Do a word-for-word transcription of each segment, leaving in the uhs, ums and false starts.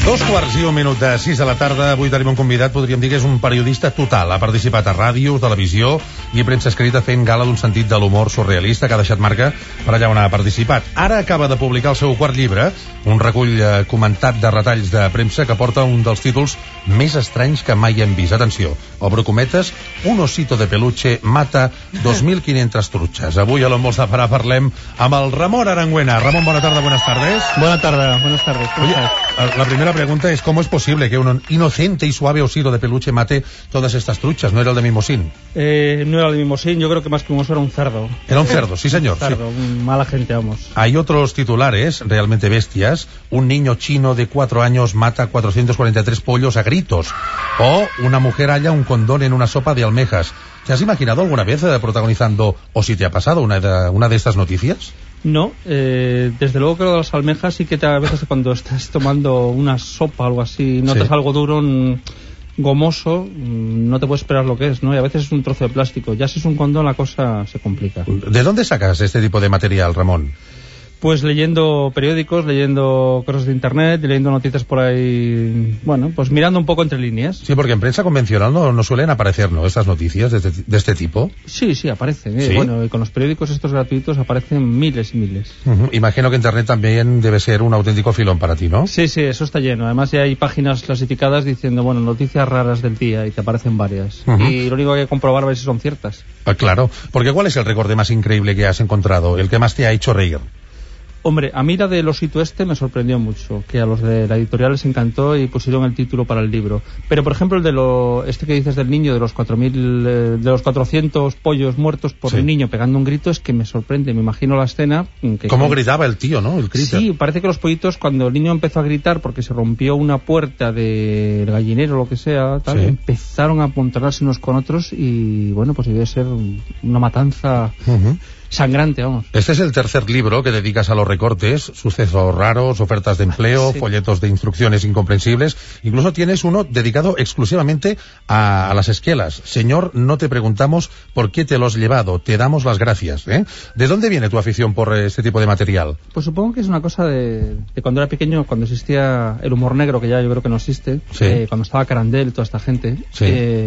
Dos quarts i un minut de sis de la tarda. Avui tenim un convidat, podríem dir que és un periodista total. Ha participat a ràdio, televisió i premsa escrita fent gala d'un sentit de l'humor surrealista que ha deixat marca per allà on ha participat. Ara acaba de publicar el seu quart llibre, un recull eh, comentat de retalls de premsa que porta un dels títols més estranys que mai hem vist. Atenció, obro cometes, un osito de peluche mata dos mil quinientas truchas. Avui a l'On vols de parar parlem amb el Ramon Arangüena. Ramon, bona tarda, buenas tardes. Buenas tardes, buenas tardes. Oye, la primera pregunta es ¿cómo es posible que un inocente y suave osito de peluche mate todas estas truchas? ¿No era el de Mimosín? Eh, no era el de Mimosín, yo creo que más que un oso era un cerdo. Era un cerdo, sí señor. Un cerdo, sí. Mala gente, vamos. Hay otros titulares realmente bestias. Un niño chino de cuatro años mata cuatrocientos cuarenta y tres pollos a gritos. O una mujer halla un condón en una sopa de almejas. ¿Te has imaginado alguna vez eh, protagonizando, o si te ha pasado, una de, una de estas noticias? No, eh, desde luego que lo de las almejas sí que te, a veces cuando estás tomando una sopa o algo así, notas sí. algo duro, mm, gomoso, mm, no te puedes esperar lo que es, ¿no? Y a veces es un trozo de plástico. Ya si es un condón la cosa se complica. ¿De dónde sacas este tipo de material, Ramón? Pues leyendo periódicos, leyendo cosas de internet, leyendo noticias por ahí, bueno, pues mirando un poco entre líneas. Sí, porque en prensa convencional no, no suelen aparecer, ¿no?, estas noticias de este, de este tipo. Sí, sí, aparecen. ¿eh? ¿Sí? Bueno, y con los periódicos estos gratuitos aparecen miles y miles. Uh-huh. Imagino que internet también debe ser un auténtico filón para ti, ¿no? Sí, sí, eso está lleno. Además ya hay páginas clasificadas diciendo, bueno, noticias raras del día, y te aparecen varias. Uh-huh. Y lo único que hay que comprobar a ver si son ciertas. Ah, claro, porque ¿cuál es el recorte más increíble que has encontrado? El que más te ha hecho reír. Hombre, a mí la del osito este me sorprendió mucho, que a los de la editorial les encantó y pusieron el título para el libro. Pero, por ejemplo, el de lo, este que dices del niño, de los cuatro mil, eh, de los cuatrocientos pollos muertos por sí. un niño pegando un grito, es que me sorprende. Me imagino la escena. Que ¿Cómo con... gritaba el tío, no? El grito. Sí, parece que los pollitos, cuando el niño empezó a gritar porque se rompió una puerta del gallinero o lo que sea, tal, sí. empezaron a apuntarse unos con otros y, bueno, pues debe ser una matanza... Uh-huh. Sangrante, vamos. Este es el tercer libro que dedicas a los recortes, sucesos raros, ofertas de empleo, sí. folletos de instrucciones incomprensibles. Incluso tienes uno dedicado exclusivamente a, a las esquelas. Señor, no te preguntamos por qué te lo has llevado, te damos las gracias. ¿eh? ¿De dónde viene tu afición por este tipo de material? Pues supongo que es una cosa de, de cuando era pequeño, cuando existía el humor negro, que ya yo creo que no existe, sí. eh, cuando estaba Carandel y toda esta gente. Sí.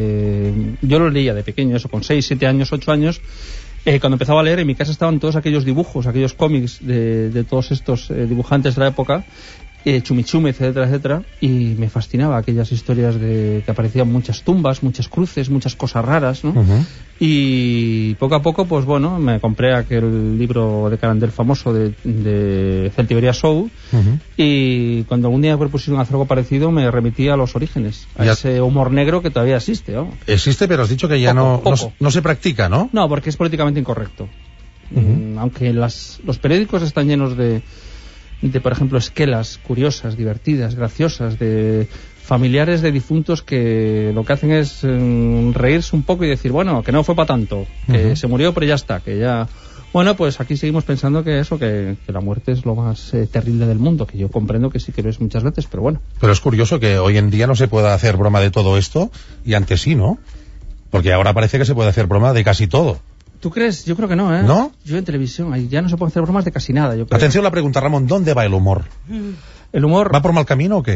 Eh, yo lo leía de pequeño, eso, con seis, siete años, ocho años. Eh, cuando empezaba a leer, en mi casa estaban todos aquellos dibujos, aquellos cómics de, de todos estos eh, dibujantes de la época, eh, Chumichume, etcétera, etcétera, y me fascinaba aquellas historias de que aparecían muchas tumbas, muchas cruces, muchas cosas raras, ¿no? Uh-huh. Y poco a poco, pues bueno, me compré aquel libro de Carandel famoso de, de Celtiberia Show, uh-huh. y cuando algún día propusieron hacer algo parecido, me remití a los orígenes, a ya... ese humor negro que todavía existe, ¿no? Existe, pero has dicho que ya poco, no, poco. no no se practica, ¿no? No, porque es políticamente incorrecto. Uh-huh. Aunque las, los periódicos están llenos de, de, por ejemplo, esquelas curiosas, divertidas, graciosas, de familiares de difuntos que lo que hacen es eh, reírse un poco y decir, bueno, que no fue para tanto, que uh-huh. se murió, pero ya está, que ya... Bueno, pues aquí seguimos pensando que eso, que, que la muerte es lo más eh, terrible del mundo, que yo comprendo que sí que lo es muchas veces, pero bueno. Pero es curioso que hoy en día no se pueda hacer broma de todo esto, y antes sí, ¿no? Porque ahora parece que se puede hacer broma de casi todo. ¿Tú crees? Yo creo que no, ¿eh? ¿No? Yo en televisión, ahí ya no se pueden hacer bromas de casi nada, yo creo. Atención a la pregunta, Ramón, ¿dónde va el humor? El humor... ¿Va por mal camino o qué?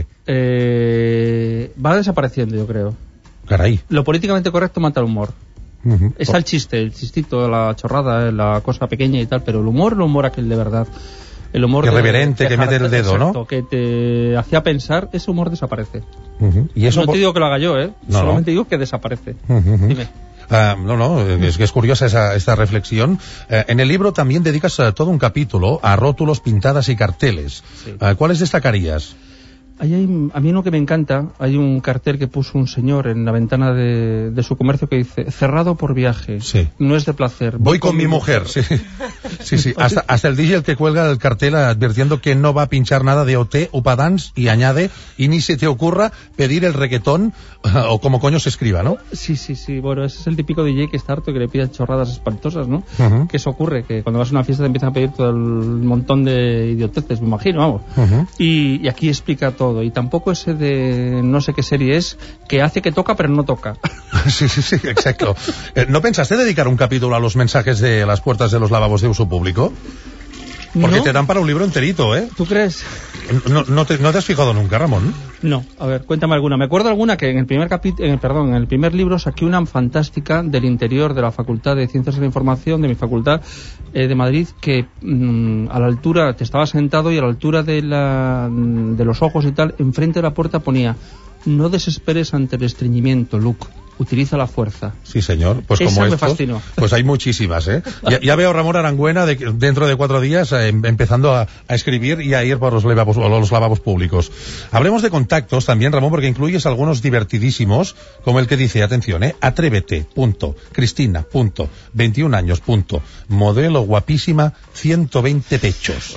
Eh, va desapareciendo, yo creo. Caray. Lo políticamente correcto mata el humor. Uh-huh. Está el chiste, el chistito, la chorrada, la cosa pequeña y tal, pero el humor, el humor aquel de verdad. El humor irreverente, de, que mete el dedo, exacto, ¿no? Que te hacía pensar, ese humor desaparece. Uh-huh. ¿Y eso no por... te digo que lo haga yo, ¿eh? No, solamente no. digo que desaparece. Uh-huh. Dime. Uh, no, no, es que es curiosa esa, esta reflexión. Uh, en el libro también dedicas uh, todo un capítulo a rótulos, pintadas y carteles. Sí. Uh, ¿Cuáles destacarías? Ahí hay, a mí uno que me encanta, hay un cartel que puso un señor en la ventana de, de su comercio que dice, cerrado por viaje, sí. no es de placer. Voy, voy con, con mi mujer, mujer. sí. Sí, sí. Hasta, hasta el D J el que cuelga el cartel advirtiendo que no va a pinchar nada de O T, Upadance, y añade, y ni se te ocurra pedir el reggaetón, o como coño se escriba, ¿no? Sí, sí, sí. Bueno, ese es el típico D J que está harto, que le pidan chorradas espantosas, ¿no? Uh-huh. Que eso ocurre, que cuando vas a una fiesta te empiezan a pedir todo el montón de idioteces, me imagino, vamos. Uh-huh. Y, y aquí explica todo. Y tampoco ese de no sé qué serie es, que hace que toca pero no toca. Sí, sí, sí, exacto. ¿No pensaste dedicar un capítulo a los mensajes de las puertas de los lavabos de uso público? Porque ¿No? te dan para un libro enterito, ¿eh? ¿Tú crees? No, no, te, ¿No te has fijado nunca, Ramón? No, a ver, cuéntame alguna. Me acuerdo alguna que en el primer capítulo, en el, perdón, en el primer libro saqué una fantástica del interior de la Facultad de Ciencias de la Información, de mi facultad eh, de Madrid, que mmm, a la altura, te estaba sentado y a la altura de, la, de los ojos y tal, enfrente de la puerta ponía: no desesperes ante el estreñimiento, Luke. Utiliza la fuerza. Sí, señor. Pues Esa como me estos, fascinó. pues hay muchísimas, ¿eh? Ya, ya veo a Ramón Arangüena de, dentro de cuatro días eh, empezando a, a escribir y a ir por los lavabos, los lavabos públicos. Hablemos de contactos también, Ramón, porque incluyes algunos divertidísimos, como el que dice, atención, ¿eh? Atrévete, punto, Cristina, punto, veintiún años, punto, modelo guapísima, ciento veinte pechos.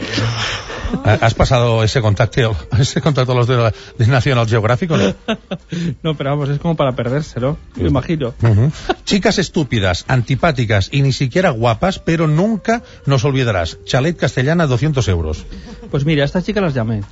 ¿Has pasado ese contacto, ese contacto a los de, la, de National Geographic o no? No, pero vamos, es como para perdérselo, me imagino. Uh-huh. Chicas estúpidas, antipáticas y ni siquiera guapas, pero nunca nos olvidarás. Chalet Castellana, doscientos euros. Pues mira, a estas chicas las llamé.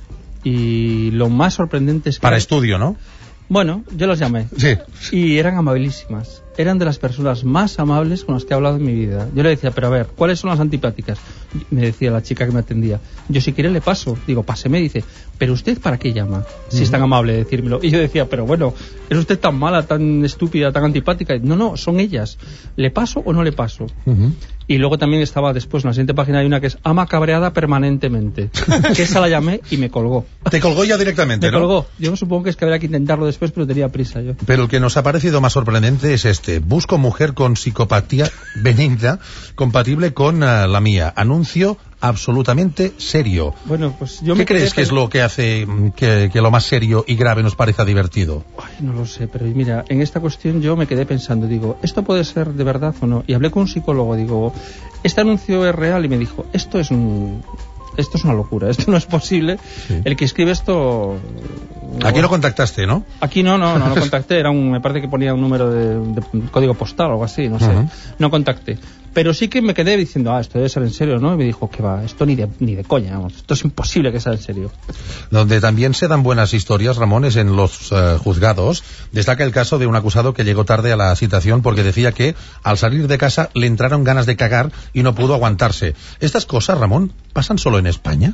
Y lo más sorprendente es que... Para estudio, ¿no? Bueno, yo las llamé. Sí. Y eran amabilísimas. Eran de las personas más amables con las que he hablado en mi vida. Yo le decía, pero a ver, ¿cuáles son las antipáticas? Me decía la chica que me atendía. Yo si quiere le paso. Digo, páseme. Dice, ¿pero usted para qué llama? Si es tan amable de decírmelo. Y yo decía, pero bueno, ¿es usted tan mala, tan estúpida, tan antipática? No, no, son ellas. ¿Le paso o no le paso? Uh-huh. Y luego también estaba después, en la siguiente página hay una que es ama cabreada permanentemente. Que esa la llamé y me colgó. Te colgó ya directamente, me ¿no? Me colgó. Yo supongo que es que habría que intentarlo después, pero tenía prisa yo. Pero el que nos ha parecido más sorprendente es este. Busco mujer con psicopatía benigna, compatible con uh, la mía. Anuncio absolutamente serio. Bueno, pues yo ¿Qué me crees que es lo que hace que, que lo más serio y grave nos parezca divertido? Ay, no lo sé, pero mira, en esta cuestión yo me quedé pensando, digo, ¿esto puede ser de verdad o no? Y hablé con un psicólogo, digo, ¿este anuncio es real? Y me dijo, esto es un... Esto es una locura, esto no es posible. Sí. El que escribe esto... Aquí no contactaste, ¿no? Aquí no, no, no, no contacté. Era un, me parece que ponía un número de, de código postal o algo así, no sé. Uh-huh. No contacté. Pero sí que me quedé diciendo, ah, esto debe ser en serio, ¿no? Y me dijo, que va, esto ni de, ni de coña, vamos. Esto es imposible que sea en serio. Donde también se dan buenas historias, Ramón, es en los uh, juzgados. Destaca el caso de un acusado que llegó tarde a la citación porque decía que al salir de casa le entraron ganas de cagar y no pudo aguantarse. ¿Estas cosas, Ramón, pasan solo en España?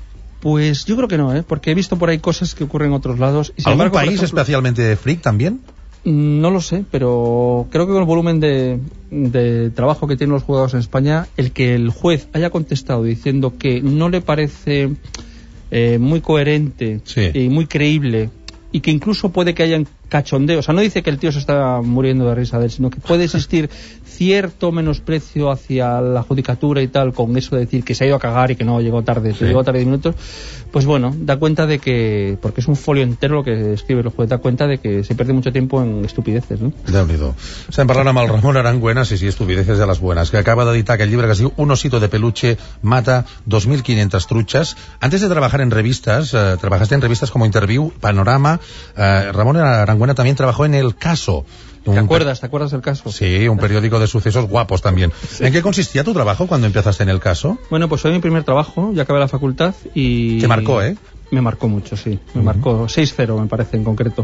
Pues yo creo que no, ¿eh? Porque he visto por ahí cosas que ocurren en otros lados. Y sin ¿Algún embargo, país ejemplo, especialmente freak también? No lo sé, pero creo que con el volumen de, de trabajo que tienen los juzgados en España, el que el juez haya contestado diciendo que no le parece eh, muy coherente sí. y muy creíble, y que incluso puede que haya cachondeo, o sea, no dice que el tío se está muriendo de risa de él, sino que puede existir cierto menosprecio hacia la judicatura y tal, con eso de decir que se ha ido a cagar y que no llegó tarde, sí. llegó tarde diez minutos, pues bueno, da cuenta de que, porque es un folio entero lo que escribe el juez, da cuenta de que se pierde mucho tiempo en estupideces, ¿no? Déu-n'hi-do. Estem parlant amb el Ramon Arangüena, sí, sí, estupideces de las buenas, que acaba de editar aquel llibre que es diu Un osito de peluche mata dos mil quinientas truchas. Antes de trabajar en revistas, eh, trabajaste en revistas como Interview, Panorama, eh, Ramón Arangüena también trabajó en El Caso. ¿Te acuerdas? ¿Te acuerdas del Caso? Sí, un periódico de sucesos guapos también. Sí. ¿En qué consistía tu trabajo cuando empezaste en El Caso? Bueno, pues fue mi primer trabajo, ya acabé la facultad y... Te marcó, ¿eh? Me marcó mucho, sí. Me uh-huh. marcó seis cero, me parece, en concreto.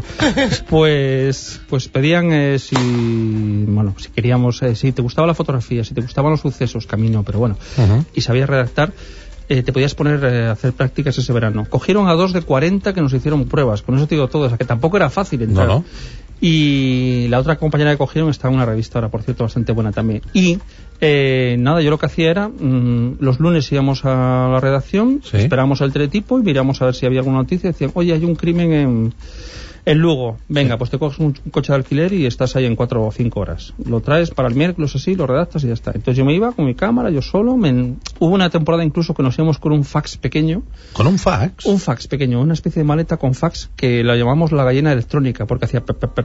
Pues pues pedían eh, si... Bueno, si queríamos... Eh, si te gustaba la fotografía, si te gustaban los sucesos, camino, pero bueno. Uh-huh. Y sabías redactar... Eh, te podías poner a eh, hacer prácticas ese verano. Cogieron a dos de cuarenta que nos hicieron pruebas. Con eso te digo todo. O sea, que tampoco era fácil entrar. No, no. Y la otra compañera que cogieron está en una revista ahora, por cierto, bastante buena también. Y eh, nada, yo lo que hacía era mmm, los lunes íbamos a la redacción, ¿sí? Esperábamos al teletipo y miramos a ver si había alguna noticia. Decían, oye, hay un crimen en... En Lugo, venga, sí. Pues te coges un coche de alquiler y estás ahí en cuatro o cinco horas. Lo traes para el miércoles así, lo redactas y ya está. Entonces yo me iba con mi cámara, yo solo. Me... Hubo una temporada incluso que nos íbamos con un fax pequeño. ¿Con un fax? Un fax pequeño, una especie de maleta con fax que la llamamos la gallina electrónica porque hacía...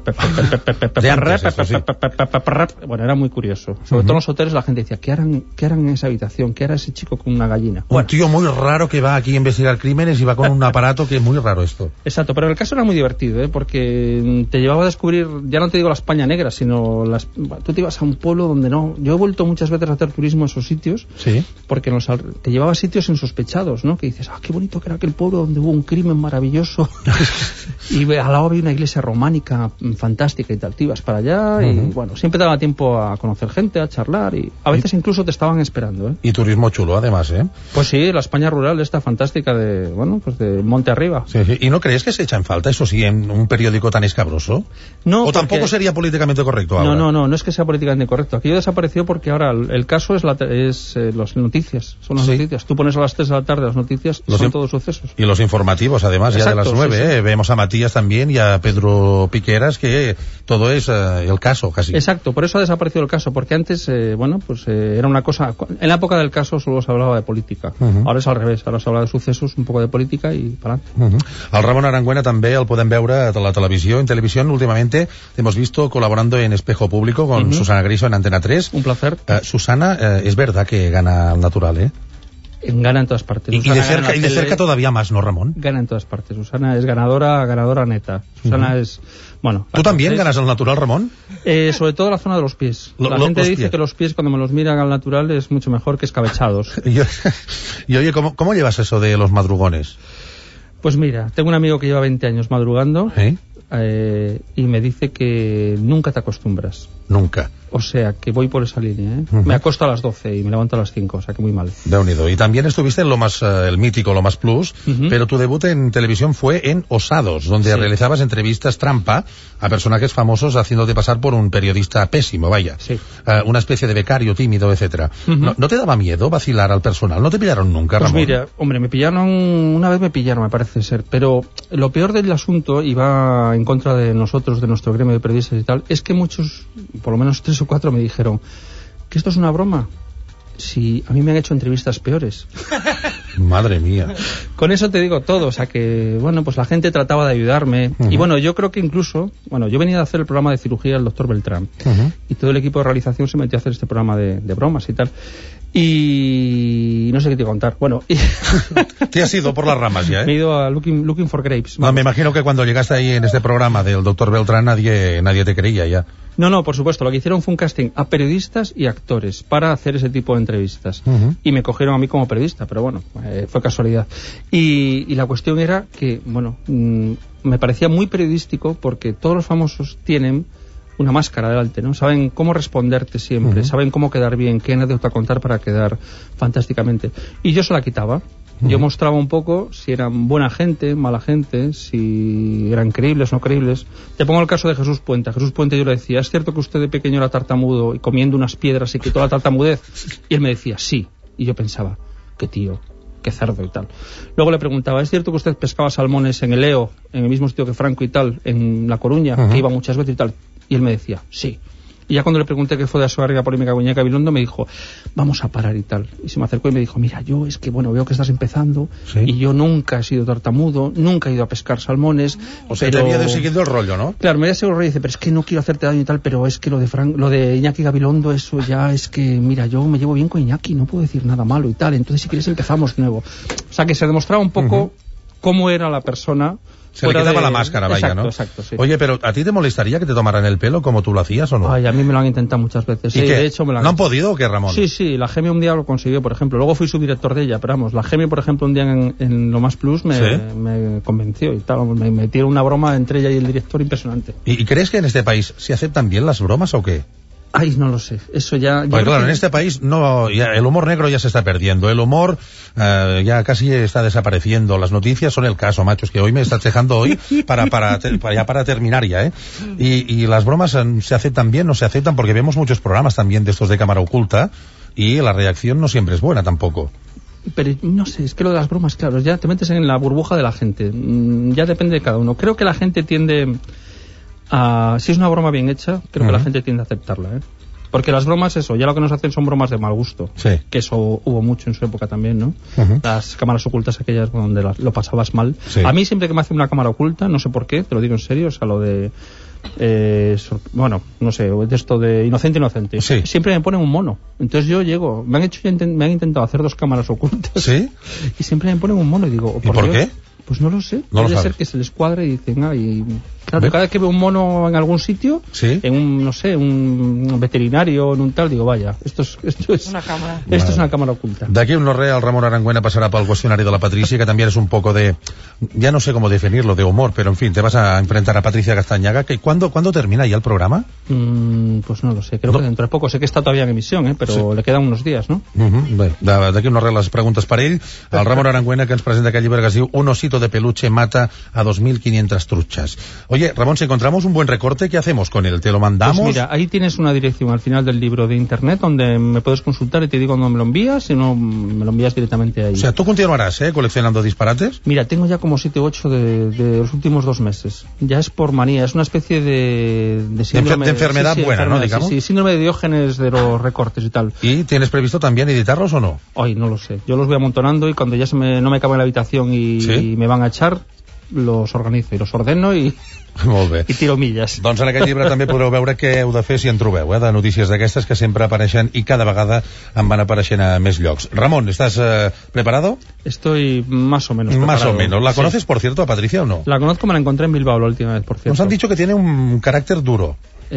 Bueno, era muy curioso. Sobre uh-huh. todo en los hoteles la gente decía, ¿qué harán, ¿qué harán en esa habitación? ¿Qué hará ese chico con una gallina? Un bueno. tío muy raro que va aquí a investigar crímenes y va con un aparato que es muy raro esto. Exacto, pero el caso era muy divertido, ¿eh? porque te llevaba a descubrir, ya no te digo la España negra, sino las, tú te ibas a un pueblo donde no... Yo he vuelto muchas veces a hacer turismo en esos sitios, sí, porque nos, te llevaba a sitios insospechados, ¿no? Que dices, ah, qué bonito que era aquel pueblo donde hubo un crimen maravilloso y al lado había una iglesia románica fantástica y tal. Te ibas para allá uh-huh. y, bueno, siempre te daba tiempo a conocer gente, a charlar y a veces incluso te estaban esperando, ¿eh? Y turismo chulo, además, ¿eh? Pues sí, la España rural esta fantástica de, bueno, pues de monte arriba. Sí, sí. ¿Y no crees que se echa en falta, eso sí, en un periódico tan escabroso? No, ¿O porque... tampoco sería políticamente correcto ahora? No, no, no, no es que sea políticamente correcto. Aquello desapareció porque ahora el, el caso es, la, es eh, las noticias, son las sí. noticias. Tú pones a las tres de la tarde las noticias y los son in... todos sucesos. Y los informativos, además, exacto, ya de las nueve, sí, sí. ¿eh? Vemos a Matías también y a Pedro Piqueras, que todo es eh, el caso, casi. Exacto, por eso ha desaparecido el caso, porque antes, eh, bueno, pues eh, era una cosa... En la época del caso solo se hablaba de política. Uh-huh. Ahora es al revés, ahora se habla de sucesos, un poco de política y para adelante. Uh-huh. Al Ramon Arangüena també el podem veure a la televisió. En televisión últimamente hemos visto colaborando en Espejo Público con uh-huh. Susana Griso en Antena tres. Un placer. Uh, Susana, uh, es verdad que gana al natural, ¿eh? Gana en todas partes. Y, y, de cerca, y de cerca todavía más, ¿no, Ramón? Gana en todas partes. Susana es ganadora, ganadora neta. Susana uh-huh. es... Bueno, ¿tú también ganas al natural, Ramón? Eh, sobre todo la zona de los pies. Lo, la lo, gente dice pies. que los pies, cuando me los miran al natural, es mucho mejor que escabechados. y, y oye, ¿cómo, ¿cómo llevas eso de los madrugones? Pues mira, tengo un amigo que lleva veinte años madrugando ¿Eh? Eh, y me dice que nunca te acostumbras. Nunca. O sea, que voy por esa línea, ¿eh? Uh-huh. Me acuesto a las doce y me levanto a las cinco, o sea, que muy mal. Déu-n'hi-do. Y también estuviste en lo más, uh, el mítico, lo más plus, uh-huh. pero tu debut en televisión fue en Osados, donde sí. realizabas entrevistas trampa a personajes famosos haciéndote pasar por un periodista pésimo, vaya. Sí. Uh, una especie de becario tímido, etcétera. Uh-huh. ¿No, ¿No te daba miedo vacilar al personal? ¿No te pillaron nunca, pues Ramón? Mira, hombre, me pillaron, una vez me pillaron, me parece ser, pero lo peor del asunto, y va en contra de nosotros, de nuestro gremio de periodistas y tal, es que muchos, por lo menos tres o cuatro me dijeron que esto es una broma. Si a mí me han hecho entrevistas peores. Madre mía. Con eso te digo todo, o sea que, bueno, pues la gente trataba de ayudarme. Uh-huh. Y bueno, yo creo que incluso, bueno, yo venía a hacer el programa de cirugía del doctor Beltrán. Uh-huh. Y todo el equipo de realización se metió a hacer este programa de, de bromas y tal. Y no sé qué te voy a contar. Bueno, y... te has ido por las ramas ya, ¿eh? Me he ido a Looking, looking for Grapes. No, me imagino que cuando llegaste ahí en este programa del doctor Beltrán nadie, nadie te creía ya. No, no, por supuesto. Lo que hicieron fue un casting a periodistas y actores para hacer ese tipo de entrevistas. Uh-huh. Y me cogieron a mí como periodista, pero bueno, eh, fue casualidad. Y, y la cuestión era que, bueno, mmm, me parecía muy periodístico porque todos los famosos tienen una máscara delante, ¿no? Saben cómo responderte siempre, uh-huh. saben cómo quedar bien, qué anécdota contar para quedar fantásticamente. Y yo se la quitaba. Uh-huh. Yo mostraba un poco si eran buena gente, mala gente, si eran creíbles o no creíbles. Te pongo el caso de Jesús Puente. A Jesús Puente yo le decía, ¿es cierto que usted de pequeño era tartamudo y comiendo unas piedras y quitó la tartamudez? Y él me decía, sí. Y yo pensaba, qué tío, qué cerdo y tal. Luego le preguntaba, ¿es cierto que usted pescaba salmones en el E O, en el mismo sitio que Franco y tal, en La Coruña, uh-huh. que iba muchas veces y tal? Y él me decía, sí. Y ya cuando le pregunté qué fue de su arriba polémica con Iñaki Gabilondo, me dijo, vamos a parar y tal. Y se me acercó y me dijo, mira, yo es que, bueno, veo que estás empezando, ¿sí? Y yo nunca he sido tartamudo, nunca he ido a pescar salmones. O sea, pero... te había siguiendo el rollo, ¿no? Claro, me había seguido el rollo y dice, pero es que no quiero hacerte daño y tal, pero es que lo de Fran... lo de Iñaki Gabilondo, eso ya es que, mira, yo me llevo bien con Iñaki, no puedo decir nada malo y tal, entonces si quieres empezamos de nuevo. O sea, que se demostraba un poco uh-huh. cómo era la persona. Se le quitaba de... la máscara, vaya, exacto, ¿no? Exacto, sí. Oye, pero ¿a ti te molestaría que te tomaran el pelo como tú lo hacías o no? Ay, a mí me lo han intentado muchas veces. ¿Y sí, qué? De hecho, me lo han... ¿No han podido o qué, Ramón? Sí, sí, la Gemio un día lo consiguió, por ejemplo. Luego fui subdirector de ella, pero vamos, la Gemio, por ejemplo, un día en, en Lo Más Plus me, ¿sí? me convenció y tal. Me metieron una broma entre ella y el director impresionante. ¿Y, ¿Y crees que en este país se aceptan bien las bromas o qué? Ay, no lo sé, eso ya... Pues claro, que... en este país no, ya, el humor negro ya se está perdiendo, el humor uh, ya casi está desapareciendo, las noticias son el caso, machos, que hoy me estás dejando hoy para, para, te, para, ya para terminar ya, ¿eh? Y, y las bromas um, se aceptan bien, no se aceptan, porque vemos muchos programas también de estos de cámara oculta y la reacción no siempre es buena tampoco. Pero no sé, es que lo de las bromas, claro, ya te metes en la burbuja de la gente, mm, ya depende de cada uno. Creo que la gente tiende... Uh, si es una broma bien hecha, creo uh-huh. que la gente tiende a aceptarla, ¿eh? Porque las bromas, eso, ya lo que nos hacen son bromas de mal gusto. Sí. Que eso hubo mucho en su época también, ¿no? Uh-huh. Las cámaras ocultas aquellas donde la, lo pasabas mal. Sí. A mí siempre que me hacen una cámara oculta, no sé por qué, te lo digo en serio, o sea, lo de... Eh, sor- bueno, no sé, de esto de inocente, inocente. Sí. Siempre me ponen un mono. Entonces yo llego, me han hecho, me han intentado hacer dos cámaras ocultas. ¿Sí? Y siempre me ponen un mono y digo, ¿y por Dios? qué? Pues no lo sé. No Puede lo ser que se les cuadre y dicen, ah, y... Claro, cada vez que veo un mono en algún sitio, ¿sí? En un, no sé, un veterinario, en un tal, digo, vaya, esto es, esto es, una cámara. Esto vale. es una cámara oculta. D'aquí un no res, el Ramón Arangüena pasará por el cuestionario de la Patricia, que también es un poco de, ya no sé cómo definirlo, de humor, pero en fin, te vas a enfrentar a Patricia Castañaga. Que ¿cuándo, ¿Cuándo termina ya el programa? Mm, pues no lo sé, creo no. que dentro de poco. Sé que está todavía en emisión, ¿eh? Pero sí. Le quedan unos días, ¿no? Uh-huh. Bé, d'aquí un no res les preguntes per ell. El Ramón Arangüena, que ens presenta aquell llibre que es diu Un osito de peluche mata a dos mil quinientas truchas. Oye, Ramón, si encontramos un buen recorte, ¿qué hacemos con él? ¿Te lo mandamos? Pues mira, ahí tienes una dirección al final del libro de internet donde me puedes consultar y te digo dónde me lo envías, si no me lo envías directamente ahí. O sea, ¿tú continuarás, eh, coleccionando disparates? Mira, tengo ya como siete u ocho de, de los últimos dos meses. Ya es por manía, es una especie de... De, síndrome, de, de enfermedad sí, sí, buena, enfermedad, ¿no? Digamos. Sí, sí, síndrome de Diógenes de los recortes y tal. ¿Y tienes previsto también editarlos o no? Ay, no lo sé. Yo los voy amontonando y cuando ya se me, no me cabe en la habitación y, ¿sí? y me van a echar, los organizo y los ordeno y... Molt bé. I tiro milles. Doncs en aquest llibre també podreu veure què heu de fer si en trobeu, eh, de notícies d'aquestes que sempre apareixen i cada vegada en van apareixent a més llocs. Ramón, ¿estás eh, preparado? Estoy más o menos preparado. Más o menos. ¿La conoces, sí. por cierto, a Patricia o no? La conozco, me la encontré en Bilbao la última vez, por cierto. Nos han dicho que tiene un carácter duro.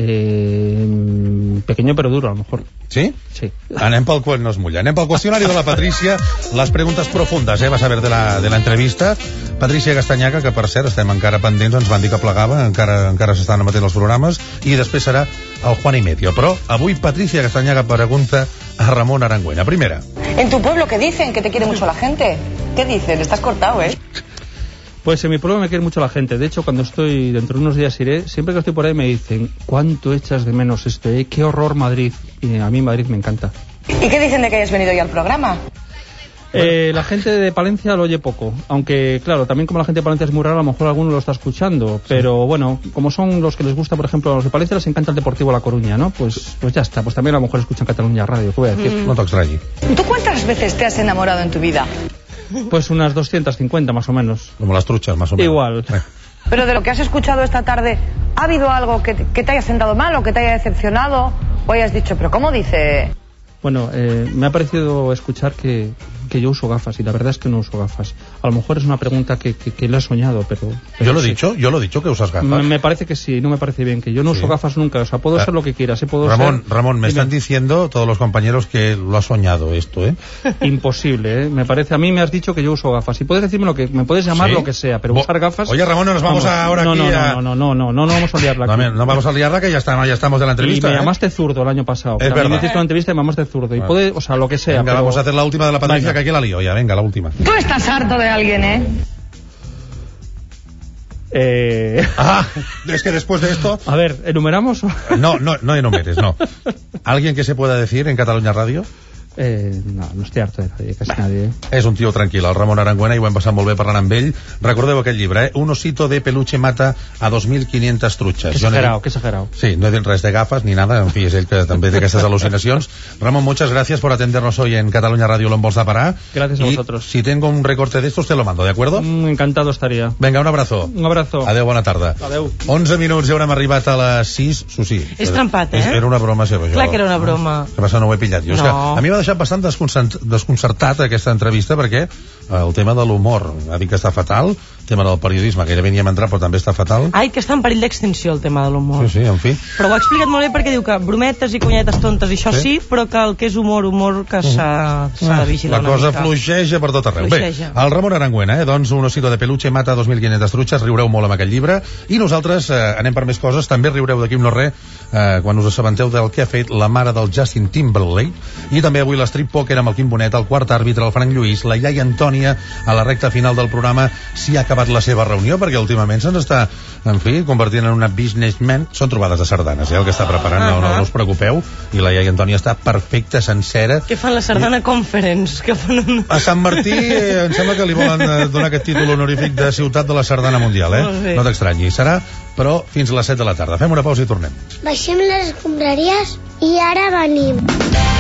Eh, pequeño pero duro, a lo mejor. ¿Sí? Sí. Anem pel, no es mulla. Anem pel qüestionari de la Patricia, les preguntes profundes, eh, vas a ver de la, de la entrevista. Patricia Castañaga, que per cert estem encara pendents, ens van dir que plegava, encara, encara s'estan emetent els programes, i després serà el Juan y Medio. Però avui Patricia Castañaga pregunta a Ramón Arangüena. Primera. En tu pueblo, ¿qué dicen? Que te quiere mucho la gente. ¿Qué dicen? Estás cortado, ¿eh? Pues en mi pueblo me quiere mucho la gente. De hecho, cuando estoy, dentro de unos días iré, siempre que estoy por ahí me dicen, ¿cuánto echas de menos esto? ¿Eh? ¡Qué horror Madrid! Y a mí Madrid me encanta. ¿Y qué dicen de que hayas venido ya al programa? Eh, la gente de Palencia lo oye poco, aunque claro, también como la gente de Palencia es muy rara, a lo mejor alguno lo está escuchando, pero sí. Bueno, como son los que les gusta, por ejemplo, a los de Palencia les encanta el Deportivo La Coruña, ¿no? Pues pues ya está, pues también a lo mejor escuchan Cataluña Radio, ¿qué voy a decir? Mm. No te extrañe. ¿Tú cuántas veces te has enamorado en tu vida? Pues unas doscientas cincuenta más o menos. Como las truchas, más o menos. Igual. Eh. Pero de lo que has escuchado esta tarde, ¿ha habido algo que te, que te haya sentado mal o que te haya decepcionado? ¿O hayas dicho, pero cómo dice...? Bueno, eh, me ha parecido escuchar que, que yo uso gafas y la verdad es que no uso gafas. A lo mejor es una pregunta que, que, que le he soñado, pero... pero ¿Yo lo he sí. dicho? ¿Yo lo he dicho que usas gafas? Me, me parece que sí, no me parece bien, que yo no sí. uso gafas nunca, o sea, puedo ah. ser lo que quiera, sí puedo Ramón, ser... Ramón, me Dime. están diciendo todos los compañeros que lo has soñado esto, ¿eh? Imposible, ¿eh? Me parece, a mí me has dicho que yo uso gafas y puedes decirme lo que, me puedes llamar ¿Sí? lo que sea, pero Bo usar gafas... Oye, Ramón, no nos vamos, vamos ahora no, aquí no, a... No, no, no, no, no, no vamos a liarla aquí. No, no vamos a liarla que ya, está, ya estamos de la entrevista, Y me ¿eh? llamaste zurdo el año pasado. Es verdad. Me hiciste una entrevista y me llamaste zurdo. Y vale. puede, o sea, lo que sea. Venga, pero... vamos a hacer la última de la Patricia, venga. que aquí la lío ya. Venga, la última. Tú estás harto de alguien, ¿eh? Eh... Ah, es que después de esto... A ver, ¿enumeramos? No, no, no enumeres, no. ¿Alguien que se pueda decir en Catalunya Ràdio? Eh, no, no estic harto de nadie, casi bah, nadie. És un tio tranquil, el Ramon Arangüena, i ho hem passat molt bé parlant amb ell. Recordeu aquell llibre, eh? Un osito de peluche mata a dos mil quinientas truchas. Que exagerado, que exagerado. Sí, no he dit res de gafas ni nada, en fi, és ell que també té aquestes al·lucinacions. Ramon, muchas gracias por atendernos hoy en Catalunya Radio, lo en vols de parar. Gracias a y vosotros. Si tengo un recorte de estos te lo mando, ¿de acuerdo? Mm, encantado estaría. Venga, un abrazo. Un abrazo. Adeu, bona tarda. Adeu. onze minuts, ja haurem arribat a les sis. Susi. És trampat, eh? Era una broma seva, això. Clar que era una broma. Que passa, no ho he pillat. Jo, no. És que a mi m'ha deixat bastant desconcertat aquesta entrevista perquè el tema de l'humor ha dit que està fatal, el tema del periodisme gairebé n'hi hem entrat però també està fatal. Ai, que està en perill d'extinció el tema de l'humor. Sí, sí, en fi. Però ho ha explicat molt bé perquè diu que brometes i conyetes tontes i això sí, sí però que el que és humor, humor que s'ha uh -huh. de vigilar una una cosa mica. fluixeja per tot arreu. Fluixeja. Bé, el Ramon Arangüena, eh? doncs un osito de peluche mata a dos mil quinientas truchas, riureu molt amb aquest llibre i nosaltres eh, anem per més coses, també riureu d'aquí un no res eh, quan us assabenteu del que ha fet la mare del Justin Timberlake i també avui l'Strip Poker amb el Quim Bonet, el quart àrbitre, el Frank Lluís, la iaia Antònia a la recta final del programa, si ha acabat la seva reunió, perquè últimament se'ns està, en fi, convertint en una businessman. Són trobades de sardanes, eh, el que està preparant, uh -huh. no, no us preocupeu, i la iaia Antònia està perfecta, sencera. Què fan la Sardana I... Conference? Que fan un... A Sant Martí eh, em sembla que li volen eh, donar aquest títol honorífic de ciutat de la Sardana Mundial, eh? No t'estranyi. Serà, però, fins a les set de la tarda. Fem una pausa i tornem. Baixem les escombraries i ara venim.